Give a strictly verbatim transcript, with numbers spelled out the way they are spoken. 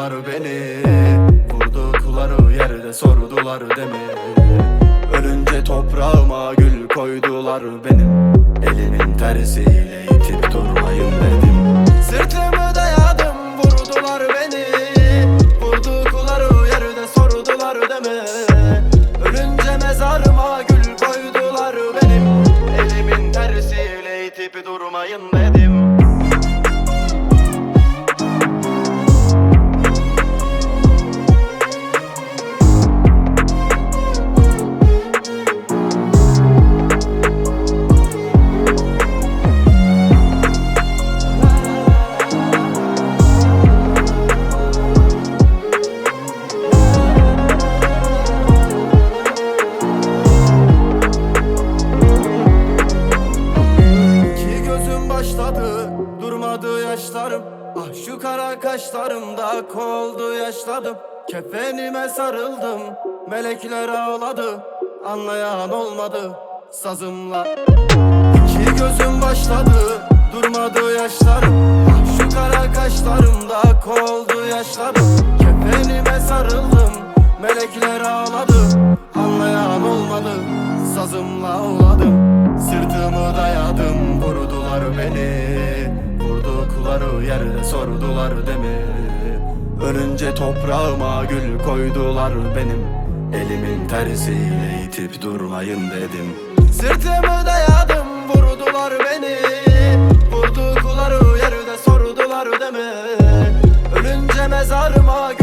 Koydular beni, vurdukları yerde sordular demi. Ölünce toprağıma gül koydular benim. Elimin tersiyle itip durmayın dedim. Sırtımı dayadım, vurdular beni. Vurdukları yerde sordular demi. Ölünce mezarıma gül koydular benim. Elimin tersiyle itip durmayın dedim. Durmadı yaşlarım, ah şu kara kaşlarımda koldu yaşladım. Kefenime sarıldım, melekler ağladı, anlayan olmadı sazımla. İki gözüm başladı, durmadı yaşlarım, ah şu kara kaşlarımda koldu yaşladım. Kefenime sarıldım, melekler ağladı, anlayan olmadı sazımla ağladım. Sırtımı dayadım, vurdular beni. Vurdukları yerde sordular demi. Ölünce toprağıma gül koydular benim. Elimin tersiyle itip durmayın dedim. Sırtımı dayadım, vurdular beni. Vurdukları yerde sordular demi. Ölünce mezarıma gül